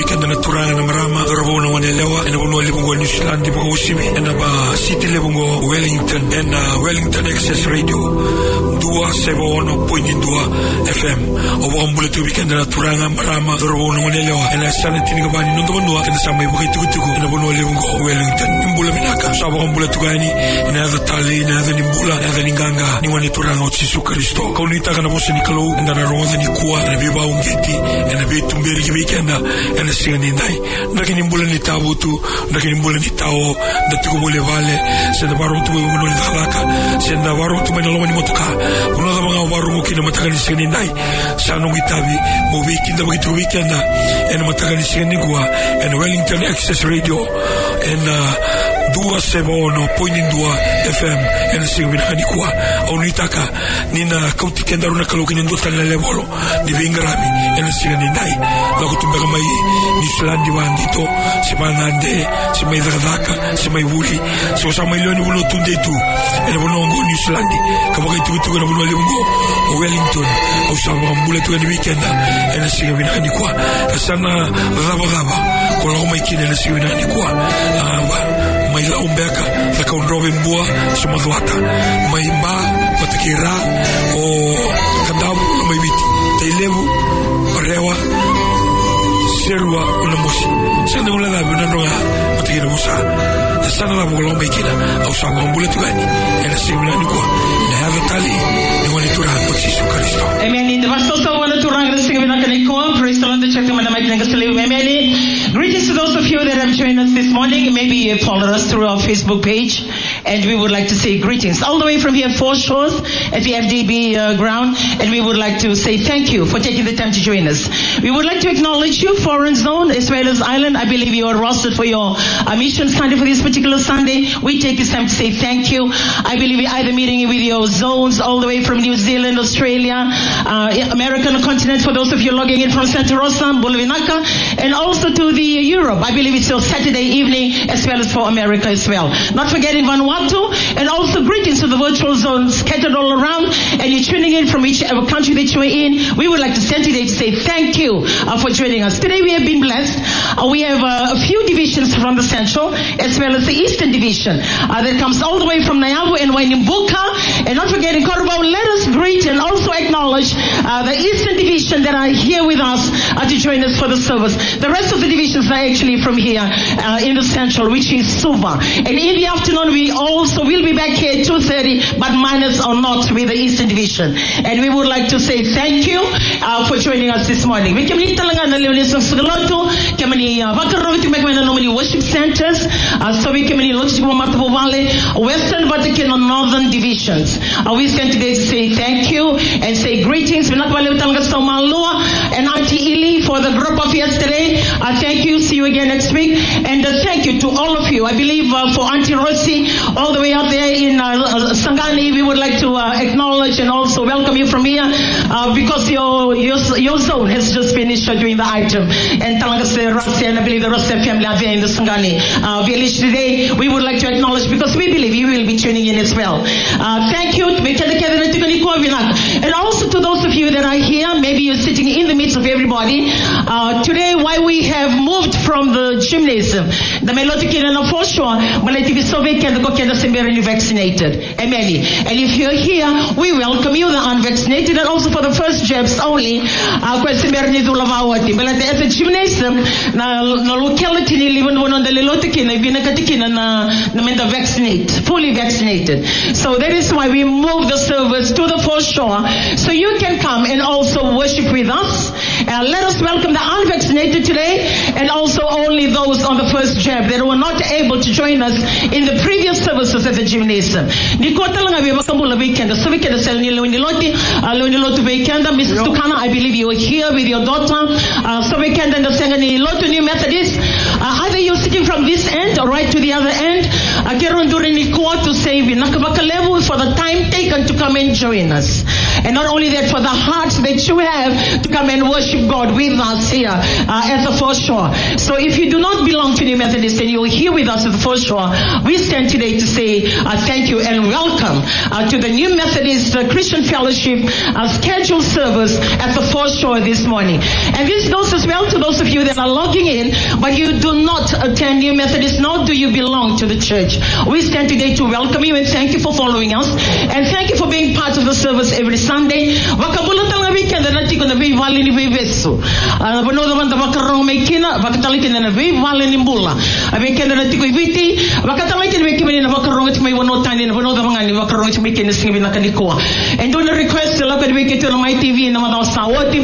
weekend na turanga na marama dorabo na wanelewa ena bono lebongo New Zealand bo usimi ena ba city lebongo Wellington ena Wellington Access Radio 271.2 FM obo mbule tu weekend na turanga marama dorabo na wanelewa ena sana tiniga bani nondo bono ena samay bo kitukutuko ena bono lebongo Wellington mbula minaka sabo mbula tugani ena za tali ena za nimbula ena za ninganga ni wane turanga Yesu Kristo kaunita kana bosi ni kalau ena na roza ni kuwa ena biba ungeti ena bitu mbiri ki weekend ena singa nindai ndakini mbula ni tabu tu ndakini mbula ni tao ndatuko bole vale senda baro tu bono ni dalaka senda baro tu mena lomani motoka uno da banga baro ngokina mataka ni singa nindai sano ngitabi mo weekend da bitu weekend ena mataka ni singa nigwa ena Wellington Access Radio ena 271.2 FM ena singa binakani kuwa au nitaka nina kauti kenda runa kaloki ndo tala lebolo ni vingrami ena singa nindai la kutumba mai ni slandi wandito simanande simai zakaka simai wuli so sama milioni uno tunde tu ena bonongo ni slandi kama kitu tu na bono lebongo Wellington au sama mbule tu ni weekend ena singa binakani kuwa sana raba kwa mai kile ena singa binakani kuwa mai la umbeka la kaunrobe mbua sumadwata mai mba patakira o kandabu na mai biti tailevu rewa serwa una mosi sana una la una noa patakira musa sana la bolo mai kina au sama mbule tugani ena simula ni kwa na hava tali ni wani tura kwa Yesu Kristo amen. The pastor so wala turanga singa na kaniko praise the Lord the check mana mai nanga sele amen. Greetings to those of you that have joined us this morning. Maybe you followed us through our Facebook page, and we would like to say greetings all the way from here, Four Shores at the FDB ground, and we would like to say thank you for taking the time to join us. We would like to acknowledge you, Foreign Zone as well as Island. I believe you are rostered for your mission Sunday for this particular Sunday. We take this time to say thank you. I believe you're either meeting with your zones all the way from New Zealand, Australia, American continent for those of you logging in from Santa Rosa, Bulavinaka, and also to the Europe. I believe it's your Saturday evening as well as for America as well. Not forgetting Vanuatu, and also greetings to the virtual zones scattered all around, and you're tuning in from whichever country that you're in. We would like to stand today to say thank you for joining us. Today we have been blessed. We have a few divisions from the Central as well as the Eastern Division that comes all the way from Nyavu and Wainimbuka, and not forgetting Korobao. Let us greet and also acknowledge the Eastern Division that are here with us to join us for the service. The rest of the divisions are actually from here in the Central, which is Suva. And in the afternoon we also will be back here at 2:30, but minus or not with the Eastern Division. And we would like to say thank you for joining us this morning. We can worship centers, so we can Western Vatican and Northern divisions. We stand today to say thank you and say greetings. And Auntie Ili for the group of yesterday. Thank you. See you again next week. And thank you to all of you. I believe for Auntie Rossi all the way out there in Sangani, we would like to acknowledge and also welcome you from here because your zone has just finished doing the item. And Rossi and I believe the Rossi family are there in the Sangani village today. We would like to acknowledge because we believe you will be tuning in as well. Thank you. And also to those of you that are here, maybe you're sitting in the midst of everybody. Today, why we have moved from the gymnasium, the Melotikin and for sure, vaccinated. Amen. And if you're here, we welcome you, the unvaccinated, and also for the first jabs only. But at the gymnasium, the locality even on the Lelotikin, vaccinate, fully vaccinated. So that is why we moved the service to the foreshore, so you can come and also worship with us. Let us welcome the unvaccinated today, and also only those on the first jab that were not able to join us in the previous services at the gymnasium. Mrs. Tukana, I believe you are here with your daughter. So we can understand New Methodist. Either you're sitting from this end or right to the other end. To say for the time taken to come and join us. And not only that, for the hearts that you have to come and worship God with us here at the foreshore. So if you do not belong to New Methodist and you're here with us at the foreshore, we stand today to say thank you and welcome to the New Methodist Christian Fellowship scheduled service at the foreshore this morning. And this goes as well to those of you that are logging in, but you do not attend New Methodist, nor do you belong to the church. We stand today to welcome you and thank you for following us. And thank you for being part of the service every Sunday. And do not request to look at Wiki on my TV and Sawati.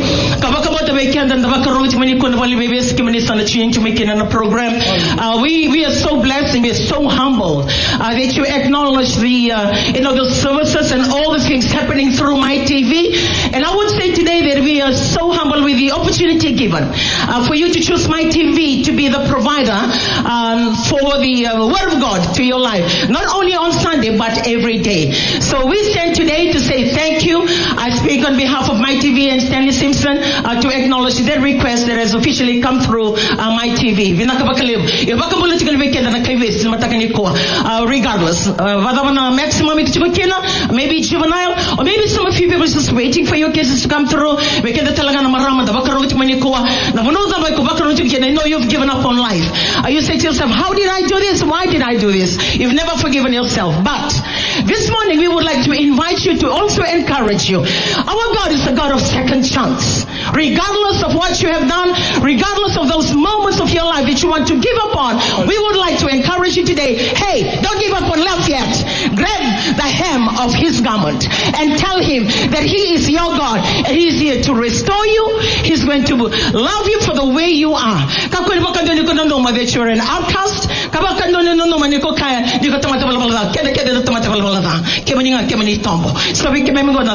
The program. We are so blessed and we are so humble that you acknowledge the services and all the things happening through my TV. And I would say today that we are so humble with the opportunity given for you to choose my TV to be the provider for the Word of God to your life, not only on Sunday but every day. So we stand today to say thank you. I speak on behalf of my TV and Stanley Simpson to acknowledge that request that has officially come through my TV. Regardless, maximum maybe juvenile, or maybe some of you people just waiting for your cases to come through. I know you've given up on life. You say to yourself, how did I do this? Why did I do this? You've never forgiven yourself. But this morning we would like to invite you to also encourage you. Our God is a God of second chance. Regardless of what you have done, regardless of those moments of your life that you want to give up on, we would like to encourage you today. Hey, don't give up on love yet. Grab the hem of his garment and tell him that he is your God and he is here to restore you. He's going to love you for the way you are. That you're an outcast. So we can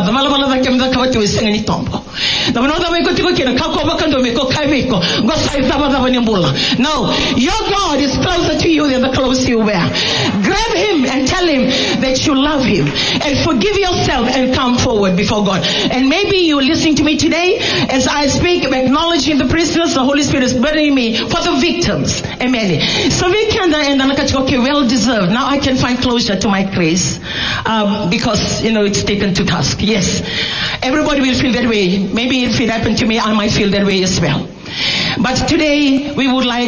no, your God is closer to you than the clothes you wear. Grab him and tell him that you love him and forgive yourself and come forward before God. And maybe you're listening to me today as I speak, acknowledging the prisoners. The Holy Spirit is burdening me for the victims. Amen. So we can okay, well deserved. Now I can find closure to my case because it's taken to task. Yes, everybody will feel that way. Maybe if it happened to me, I might feel that way as well. But today we would like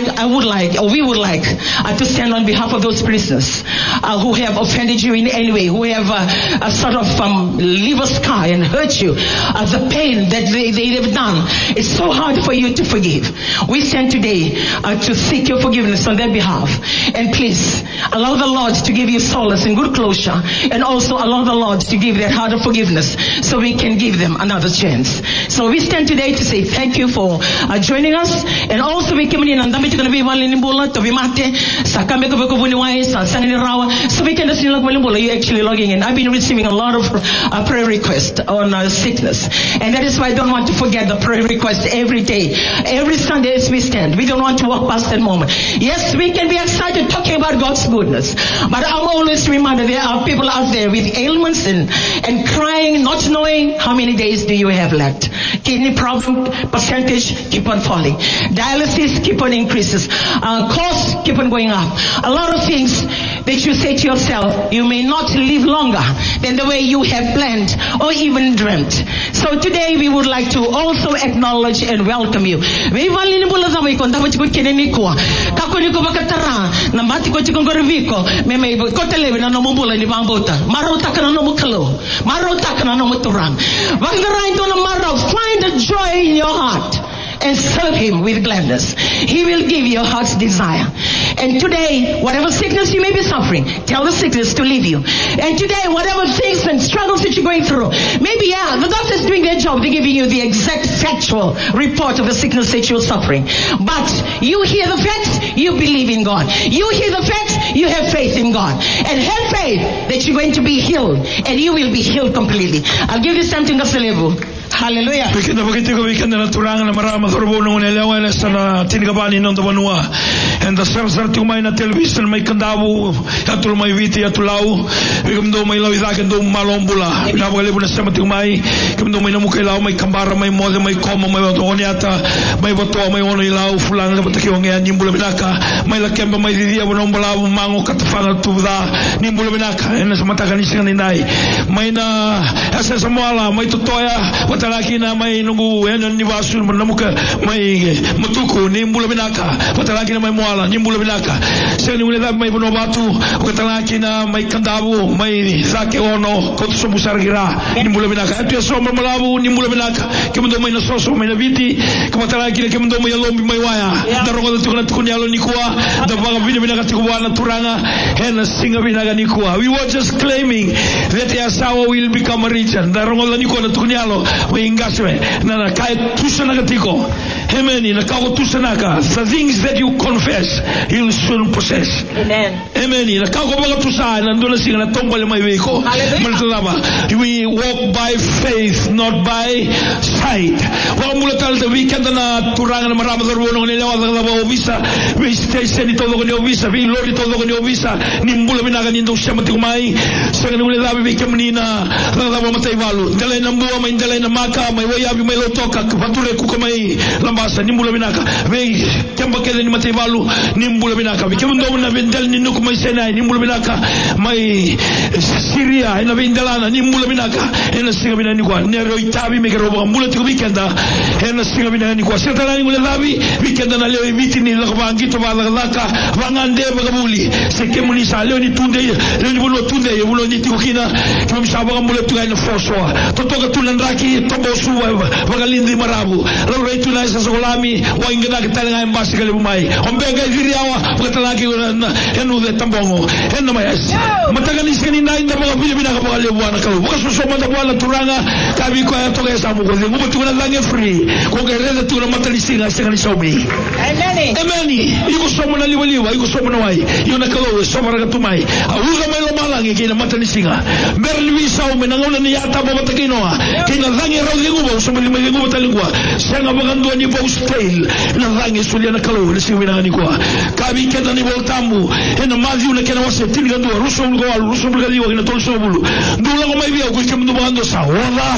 to stand on behalf of those prisoners who have offended you in any way, who have sort of leave a scar and hurt you. The pain that they have done, it's so hard for you to forgive. We stand today to seek your forgiveness on their behalf. And please allow the Lord to give you solace and good closure, and also allow the Lord to give that heart of forgiveness so we can give them another chance. So we stand today to say thank you for joining us. And also we came in and so we can you're actually logging in. I've been receiving a lot of prayer requests on sickness, and that is why I don't want to forget the prayer requests every day, every Sunday as we stand. We don't want to walk past that moment. Yes, we can be excited talking about God's goodness, but I'm always reminded there are people out there with ailments and crying, not knowing how many days do you have left. Kidney problem percentage keep on falling. Dialysis keep on increases. Costs keep on going up. A lot of things that you say to yourself, you may not live longer than the way you have planned or even dreamt. So today we would like to also acknowledge and welcome you. Find a joy in your heart and serve him with gladness. He will give your heart's desire. And today, whatever sickness you may be suffering, tell the sickness to leave you. And today, whatever things and struggles that you're going through, maybe the doctor's doing their job, they're giving you the exact factual report of the sickness that you're suffering. But you hear the facts, you believe in God. You hear the facts, you have faith in God. And have faith that you're going to be healed, and you will be healed completely. I'll give you something, Gaselevu. Hallelujah. Weekend ko weekend na turang na marama thorbo nung nelewa na sana tinigabani nung tabanua. And the sar tumay na television may kandabu atul may viti atulaw. Ikamdo may law idakan do malombula. Pinabagale mo na sa matumay. Ikamdo may namukay law may kambara may mode may koma may otonyata may bato may ono ilaw fulang na patakyo ngayon nimbula binaka may lakemba may didia mo nung bala mango katafanga tuda nimbula binaka. And sa matakan isang ninay may na asa sa moala may tutoya patalaki na may nungu yan ni wasul namuka may matuko ni mbula binaka patalaki na may moala ni mbula binaka sa ni wala may bonobatu patalaki na may kandabu may zake ono kotso busargira ni mbula binaka atu so malabu ni mbula binaka kemdo may nasoso may nabiti kapatalaki na kemdo may lombi may waya darongo tu kana tukunyalo ni kuwa da baga binaka tikuwa na turanga hen singa binaka ni kuwa. We were just claiming that Yasawa will become a region darongo ni kuwa na tukunyalo ingaswe na kai tusana gatiko amen na kago tusana ka the things that you confess you'll soon possess. Amen na kago baga tusana na ndona singa na tombale mai weko maltalaba. We walk by faith not by sight. Wa mulatal the weekend na turanga na marama dorbo no nelewa da obisa we station todo con obisa vi lori todo con obisa nimbula binaga nindo shama tikumai sanga nule da we kemnina da ba matai valu dale na mbua mai dale na maka mai wayabi mai lotoka fature kuka mai lambasa nimbula binaka we kemba kele ni matai valu nimbula binaka we kemndo na vendel ni nuku mai senai nimbula binaka mai Syria ina vendalana nimbula binaka ina singa binani kwa nero itabi me robo mbula tiku weekenda ina singa binani kwa setala ni ngule labi weekenda na leo ibiti ni lakbangi to bala laka wangande bagabuli sekemuni sa leo ni tunde leo ni bulo tunde bulo ni tikukina kimsaba mbula tu ina foswa totoka tulandraki tobosu wagalindi marabu lalu itu na isa solami wa ingena kitala embasi kale bumai ombenga iriawa ukatalaki enu de tambongo enu mayas matagani skeni na inda mga Pilipina ka pagale buwana kalu bukasuso manda buwana turanga kabi ko ya toka sa mugo ngubu tuna lange free ko gereza tuna matalisinga sekali somi amen iko somo na liwaliwa iko somo na wai yona kalu somo raga tumai aluga mai lo malange kina matalisinga berli sao menangona ni yata baba takinoa kina lange raudi ngubu somo lima ngubu talingwa sanga bagando ni bostel na lange suliana kalu ni siwina ni kwa kabi kenda ni voltambu ena mazi una kena wase tilgando ruso ulgo digo kina tol sobulu ndula ko mai bia ko kemdo bagando sa ola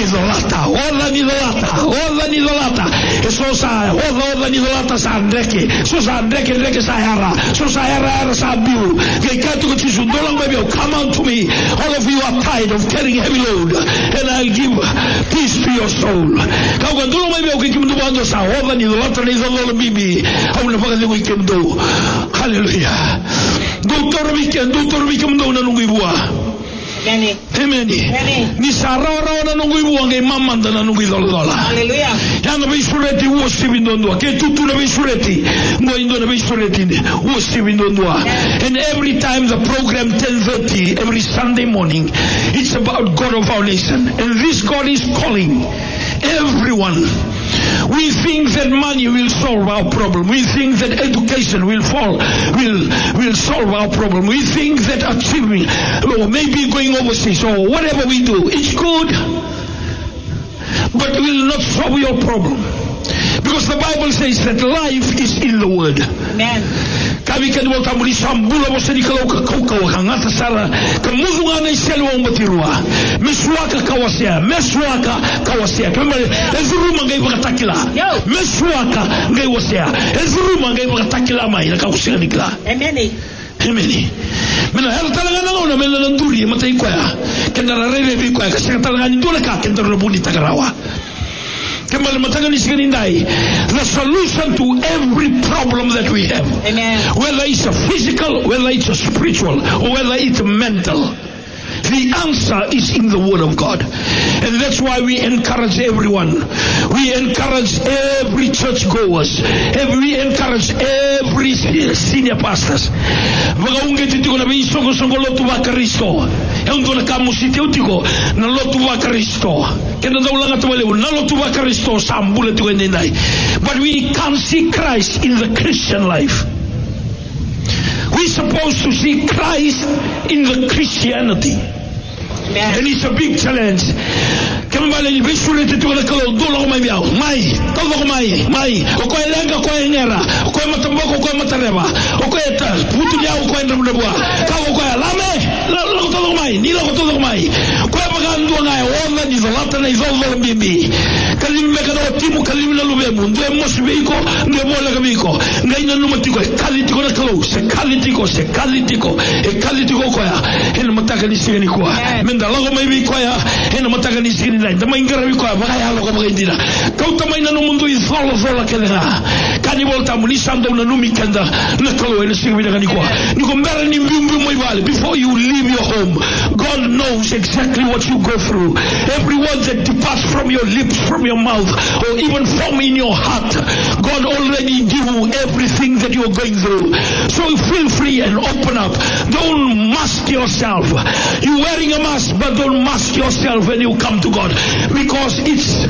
ni dolata eso sa ola ni dolata sa ndeke so sa ndeke sa yara so sa yara sa biu ke katu ko tisu ndula mai bia come on to me all of you are tired of carrying heavy load and I'll give peace to your soul ka ko ndula mai bia ko kemdo bagando sa ola ni dolata bibi au na pagale ko kemdo hallelujah doctor weekend mdo na nungu ibua amen ni sarara na nungu ibua ngai mamanda na nungu idola hallelujah yana bisureti wo sibindondwa ke tutu na bisureti ngo indo na bisureti wo sibindondwa and every time the program 10:30 every Sunday morning it's about God of our nation and this God is calling everyone. We think that money will solve our problem. We think that education will solve our problem. We think that achieving or maybe going overseas or whatever we do, it's good, but it will not solve your problem. Because the Bible says that life is in the Word. Amen. Kami kan wal tamuli sambula mo seni kalau kau hangata sara kemuzunga na iselwa umbatirua meswaka kawasia kama ezuruma ngai bakatakila meswaka ngai wasia ezuruma ngai bakatakila mai na kausia nikla amen mena hela talaga na ngona mena nduri matai kwa kendara rebe bi kwa kasi talaga ndule ka kendara buni tagarawa. The solution to every problem that we have, amen, whether it's a physical, whether it's a spiritual, or whether it's mental, the answer is in the Word of God. And that's why we encourage everyone. We encourage every church goers. We encourage every senior pastors. Vagaunge titiko na bisongo songo lotu wa Kristo. Eungo na kamusiti utiko na lotu wa Kristo. Kenda daulanga tuwale na lotu wa Kristo sambule tiko nendai. But we can't see Christ in the Christian life. We're supposed to see Christ in the Christianity. Amen. And it's a big challenge. Kembali ni besule tu na kalau dolo mai biao. Mai, todo mai. O ko elenga ko engera, o ko matamboko ko matareba. O ko eta putu dia o ko ndabua. Ka o ko alame, lo todo mai, ni lo todo mai. Ko pagando na onda ni zolata na izolo bibi. Kalim me kana timu kalim na lubemu, ndo mosbiko, ndo bola kabiko. Ngai na numatiko, kalitiko na kalau, se kalitiko ko ya. Hena mataka ni sigani ko. Menda logo mai bi ko ya. Hena mataka ni sigani na. Dama ingara bi ko ba ya logo ba indira. Kau tamai na no mundo izolo kelera. Kani volta munisanda una numikanda na kalau ina sigani na ko. Ni ko mbara ni mbimbi moi vale. Before you leave your home, God knows exactly what you go through. Every word that departs from your lips, from your mouth, or even from in your heart, God already knew everything that you're going through. So feel free and open up. Don't mask yourself. You're wearing a mask, but don't mask yourself when you come to God. Because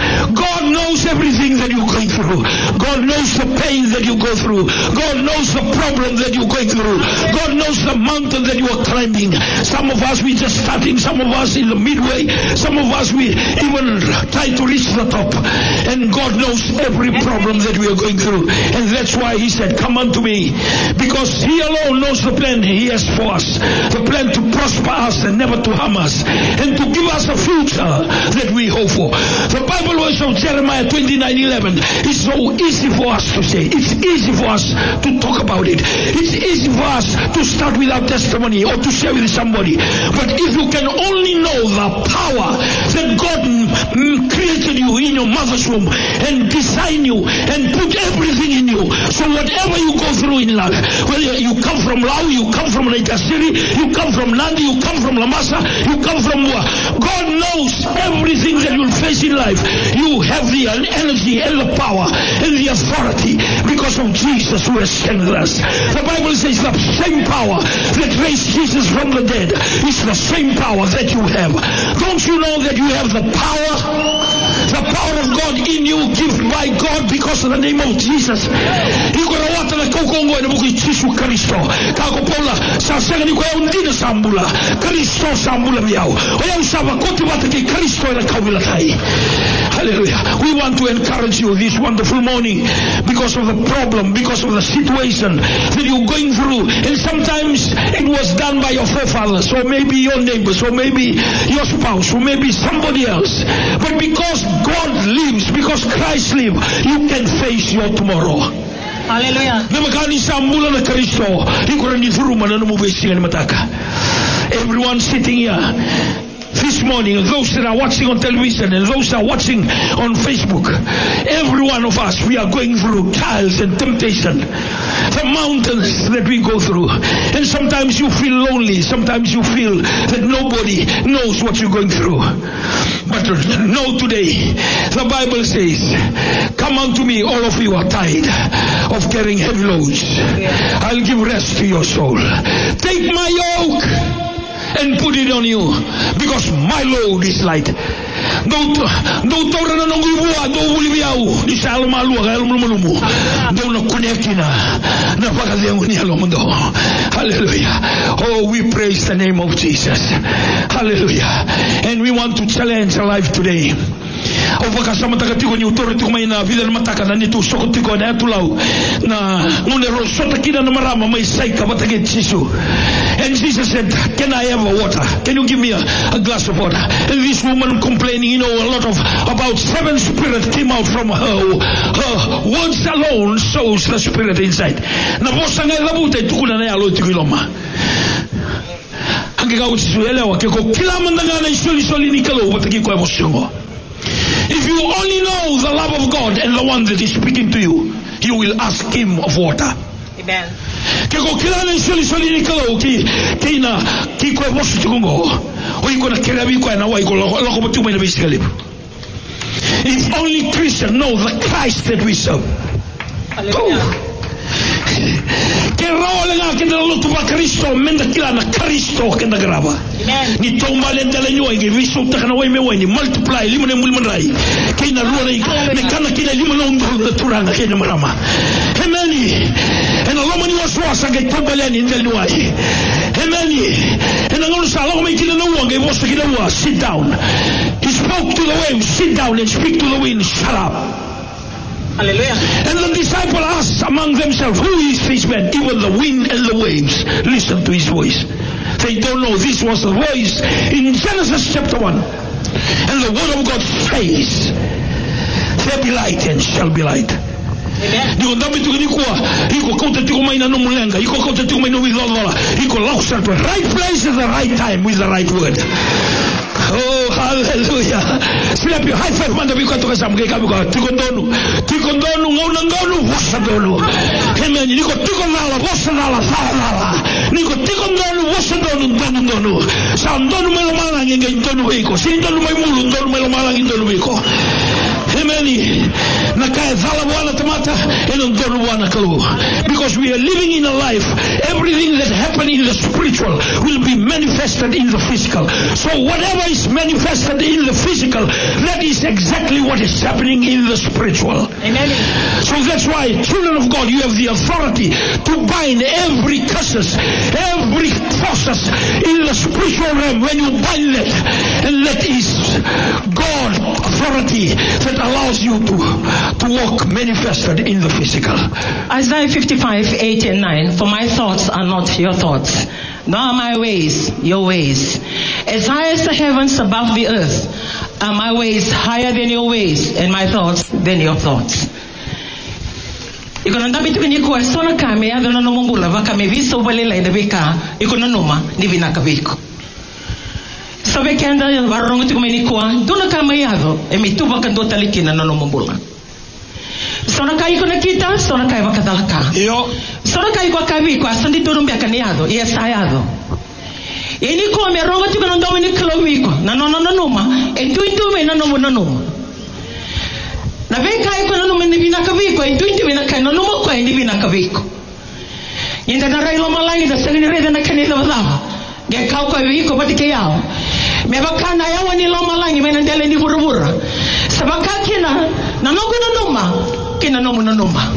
God knows everything that you're going through. God knows the pain that you go through. God knows the problem that you're going through. God knows the mountain that you are climbing. Some of us, we just starting. Some of us in the midway. Some of us, we even try to reach the top. And God knows every problem that we are going through. And that's why He said, come unto me. Because He alone knows the plan He has for us. The plan to prosper us and never to harm us. And to give us a future that we hope for. The Bible verse of Jeremiah 29:11 is so easy for us to say. It's easy for us to talk about it. It's easy for us to start with our testimony or to share with somebody. But if you can only know the power that God created you in your mother's womb and designed you and put everything in you. So whatever you go through in life, whether you come from Laos, you come from Lake City, you come from Nandi, you come from Lamasa, you come from Mua. God knows everything that you'll face in life. You have the energy and the power and the authority because of Jesus who has strengthened us. The Bible says the same power that raised Jesus from the dead is the same power that you have. Don't you know that you have the power? The power of God in you, given by God because of the name of Jesus. Ikorawata na kaukongo na buku Yesu Kristo. Kako Paula sa sanga ni ko undina sambula. Kristo sambula biao. Oya usaba koti wata ki Kristo na kaubila tai. Hallelujah. We want to encourage you this wonderful morning because of the problem, because of the situation that you're going through. And sometimes it was done by your forefathers, or maybe your neighbors, or maybe your spouse, or maybe somebody else. But because God lives, because Christ lives, you can face your tomorrow. Hallelujah. Everyone sitting here this morning, those that are watching on television and those that are watching on Facebook, every one of us, we are going through trials and temptation, the mountains that we go through. And sometimes you feel lonely, sometimes you feel that nobody knows what you're going through. But know today, the Bible says, come unto me, all of you are tired of carrying heavy loads. I'll give rest to your soul. Take my yoke and put it on you, because my load is light. Hallelujah. Oh, we praise the name of Jesus. Hallelujah. And we want to challenge our life today. Ovaka sama takatiko ni utoro tiko mai na vida mataka na nitu sokotiko na tulau na ngune rosota kina na marama mai saika batake Jesu. And Jesus said, can I have a water? Can you give me a glass of water? And this woman complaining, a lot of about 7 spirits came out from her. Her words alone shows the spirit inside. Na bosa ngai labute tukuna na yalo tikiloma. Angeka utisuelewa keko kila mandangana isoli nikalo bataki kwa emotiongo. If you only know the love of God and the one that is speaking to you, you will ask Him of water. Amen. Keko kilana isoli nikalo ki na ki kwa mosu tukungo. O iko na kerabi kwa na wa iko loko mutuma ina bisikalibu. If only Christians know the Christ that we serve. Hallelujah. Kenda lutu ba Kristo menda kila na Kristo kenda graba. Ni tomba lenda le nyoa ngi viso takana wai me wai multiply limone mulman rai. Kina ruwa ne kana kina limone on turanga kina marama. Amen. And a woman was a get Tombalan in the Luai. Amen. And I'm going to say, I'll make it in the one. He was to get a sit down. He spoke to the waves, sit down and speak to the wind. Shut up. Hallelujah. And the disciple asked among themselves, who is this man? Even the wind and the waves listen to his voice. They don't know this was the voice in Genesis chapter 1. And the word of God says, there be light and shall be light. Digo dami tu ni kuwa iko kota tiko mai na no mulenga iko kota tiko mai no wilola iko lausa to right place at the right time with the right word. Oh, hallelujah. Slap your high five man biko to kasam ke kabiko tiko ndonu ngonu wasa donu. Amen. Niko tiko nala wasa nala sala. Niko tiko ndonu wasa donu. Sa ndonu melo mala nge ndonu iko. Si ndonu mai mulu ndonu melo mala nge ndonu iko. Amen. Because we are living in a life, everything that happened in the spiritual will be manifested in the physical. So whatever is manifested in the physical, that is exactly what is happening in the spiritual. Amen. So that's why, children of God, you have the authority to bind every curses, every forces in the spiritual realm. When you bind that, and that is God authority that allows you to walk manifested in the physical. Isaiah 55:8 and 9. For my thoughts are not your thoughts, nor are my ways your ways. As high as the heavens above the earth are my ways higher than your ways, and my thoughts than your thoughts. Iko na ndabi tukini kuwa sona kame ya dhona nomongula vaka meviso walela indabika iko na noma ndivina kabiko. Sabe kenda varrongo tukumeni kuwa dona kama yado emituba kandota likina na nomongula. Sona kai iko na kita sona kai vakadalaka. Yo. Sona kai kwa kabiko asandi turumbe akaniado yesayado. Ini kuwa merongo tukana ndomini kilowiko na noma entuintume na noma. Na venka iko na noma ndivina kabiko entuintume na kai na noma kwa ndivina kabiko. Yenda na railo malangi da sangini reda na kanisa wazava. Ge kau kwa wiko patike yao. Mebakana yawa ni lo malangi menendele ni burubura. Sabaka kina na nogu na noma kina nomu na noma.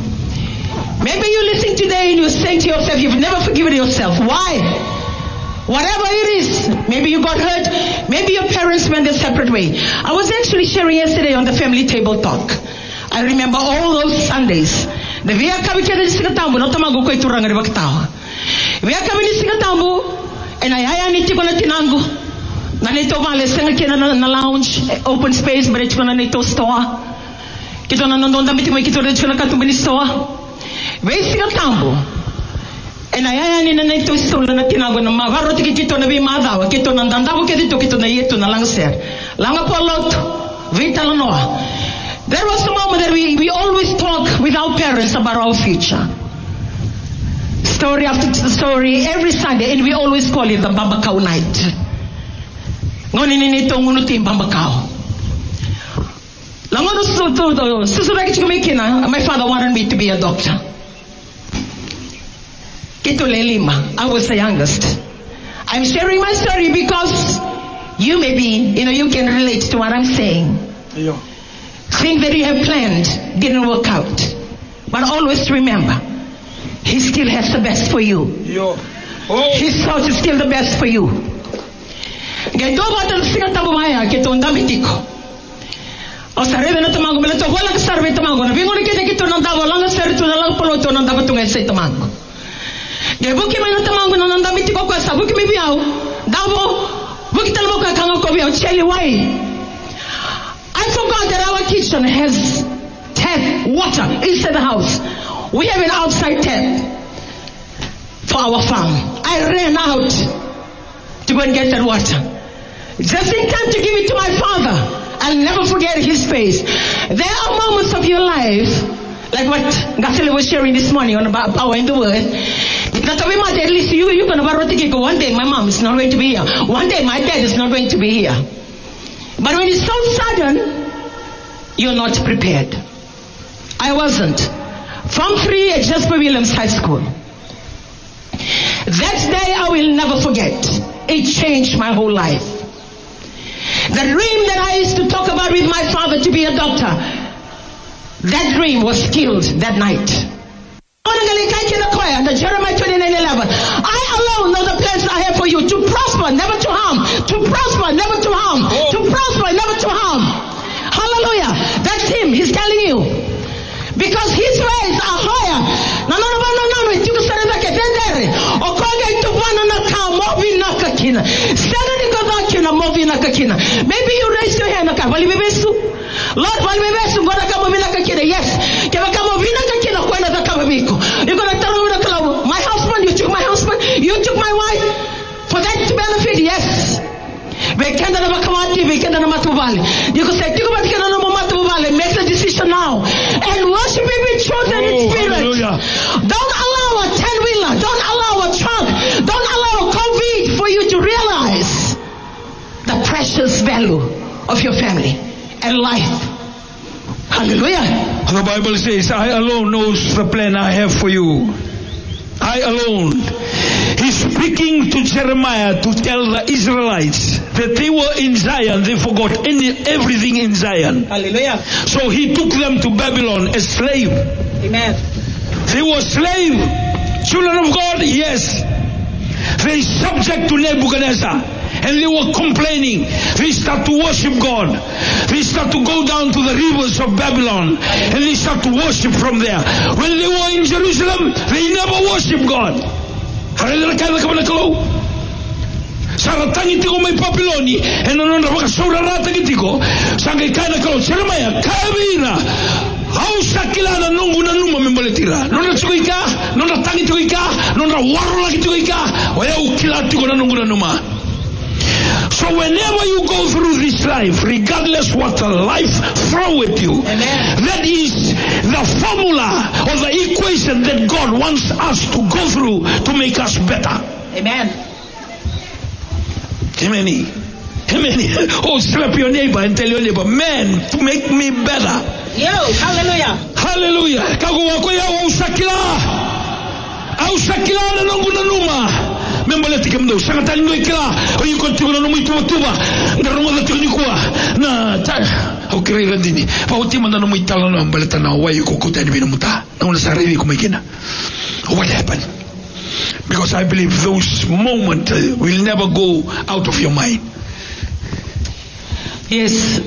Maybe you listen today and you say to yourself, you've never forgiven yourself. Why? Whatever it is, maybe you got hurt, maybe your parents went a separate way. I was actually sharing yesterday on the family table talk. I remember all those Sundays. The via kabikere ni sikatambu no tamago ko ituranga ribaktawa. Via kabini sikatambu and I ni tiko na tinango. Na nito vale senga kena na lounge, open space, but it's gonna nito store. Kito na nondonda mitimo kito na chuna katumbini store. Via sikatambu. And I ni na nito store na tinango na mavaro tikito na bi madawa kito na ndandawo kito na yetu na langser. Langa polot vita la noa. There was a moment that we always talk with our parents about our future. Story after story every Sunday, and we always call it the Bambakao night. Ngoni nini tongunu tim Bambakao. Langono susuraki chikumekina. My father wanted me to be a doctor. Kitole Lima. I was the youngest. I'm sharing my story because you you can relate to what I'm saying. Yeah. Things that you have planned didn't work out. But always remember, He still has the best for you. His thoughts is still the best for you. I forgot that our kitchen has tap water inside the house. We have an outside tap for our farm. I ran out to go and get that water. Just in time to give it to my father. I'll never forget his face. There are moments of your life, like what Gasele was sharing this morning on about power in the word. At least you're going to one day my mom is not going to be here. One day my dad is not going to be here. But when it's so sudden, you're not prepared. I wasn't. From 3 at Jasper Williams High School. That day I will never forget. It changed my whole life. The dream that I used to talk about with my father to be a doctor, that dream was killed that night. Jeremiah 29:11. I alone know the plans I have for you, to prosper, never to harm. To prosper, never to harm. To prosper, never to harm. Hallelujah. That's him. He's telling you. Because his ways are higher. Maybe you raise your hand. Lord, yes. You're going to tell me, my husband, you took my husband, you took my wife. For that to benefit, yes. You can say, make the decision now. And worship him in truth and in spirit. Hallelujah. Don't allow a 10-wheeler, don't allow a truck, don't allow a COVID for you to realize the precious value of your family and life. Hallelujah. The Bible says, I alone knows the plan I have for you. I alone. He's speaking to Jeremiah to tell the Israelites that they were in Zion. They forgot everything in Zion. Hallelujah. So he took them to Babylon as slave. Amen. They were slave. Children of God, yes. They subject to Nebuchadnezzar. And they were complaining. They start to worship God. They start to go down to the rivers of Babylon. And they start to worship from there. When they were in Jerusalem, they never worshiped God. Saratangi tiko may Papiloni. And anon na baka saurarata kitiko. Sangay kana kalo. Jeremiah, kabira. How sakilana nungu na numa memboletira. Nona tsukoy ka. Nona tangi tikoy ka. Nona waro lagi tikoy ka. Waya ukila tiko na nungu na numa. So whenever you go through this life, regardless what the life throw at you, amen, that is the formula or the equation that God wants us to go through to make us better. Amen. Amen. Amen. Oh, slap your neighbor and tell your neighbor, man, to make me better. Yo, hallelujah. Hallelujah. Kago wako ya usakila. Ausakila na nungu na numa. Memboleti kemdo sangatali no ikila oyu kontigo no muito tuba ndarongo da teknikua na ta okiri randini fa utima na no muitala no ambaleta na wayu kokuta ni bino muta na una sarivi kumekina. What happened? Because I believe those moments will never go out of your mind. Yes.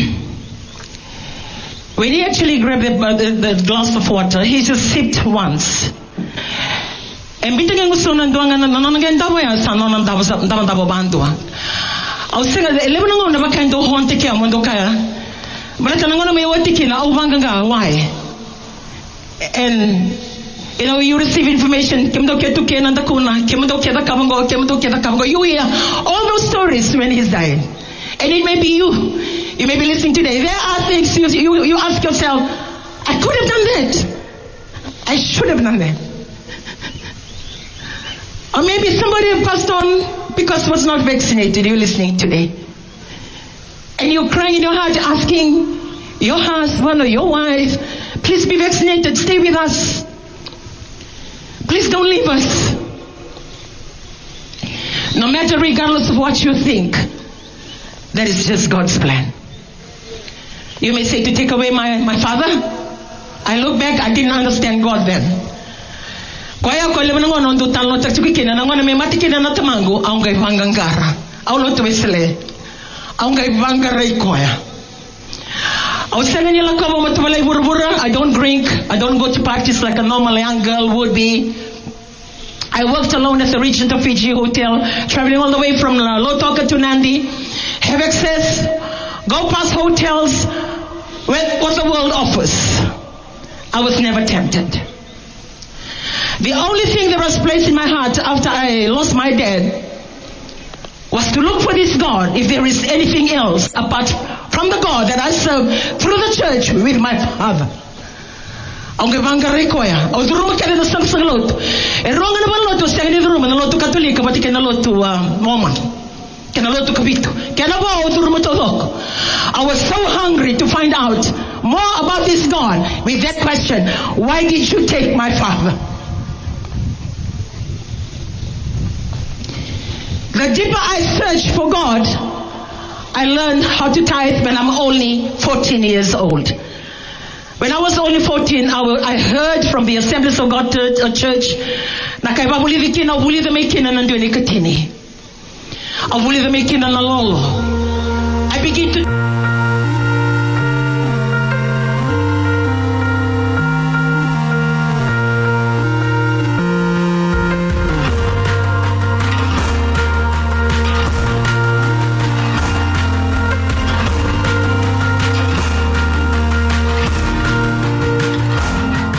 When he actually grabbed the glass of water, he just sipped once. And bitte gehen so nan doanga nan nan gen dabo ya san nan dabo bandua. Au sega lebo nan ngona bakain do honte ke amondo kaya. Balata nan ngona me wati kina au banganga why? And you know, you receive information kemdo ke tu ke nan da kuna kemdo ke da kabango you hear all those stories when he's dying. And it may be you may be listening today. There are things you ask yourself, I could have done that, I should have done that. Or maybe somebody passed on because was not vaccinated. You're listening today. And you're crying in your heart asking your husband or your wife, please be vaccinated, stay with us. Please don't leave us. No matter, regardless of what you think, that is just God's plan. You may say, to take away my father? I look back, I didn't understand God then. Kaya ko lemo ngono ndo talo tsakuki kena ngona me matikina na tamango au ngai vangangara au lo twesele au ngai vangara ikoya au seleni la kabo matwala burbura. I don't drink, I don't go to parties like a normal young girl would be. I worked alone as a regent of Fiji Hotel, traveling all the way from Lotoka to Nandi, have access, go past hotels with what the world offers. I was never tempted. The only thing that was placed in my heart after I lost my dad was to look for this God, if there is anything else apart from the God that I serve through the church with my father. Aunque vanga rekoya, o duro kaya na sang lot. E ronga na baloto sa ni duro na loto katolika pati kaya na loto Mormon. Kaya na loto kabito. Kaya na ba o duro mo todok. I was so hungry to find out more about this God with that question, why did you take my father? The deeper I searched for God, I learned how to tithe when I'm only 14 years old. When I was only 14, I heard from the Assemblies of God Church, na kai babuli dikina, babuli the mekina nandiyo ni katini. Abuli the mekina na lolo.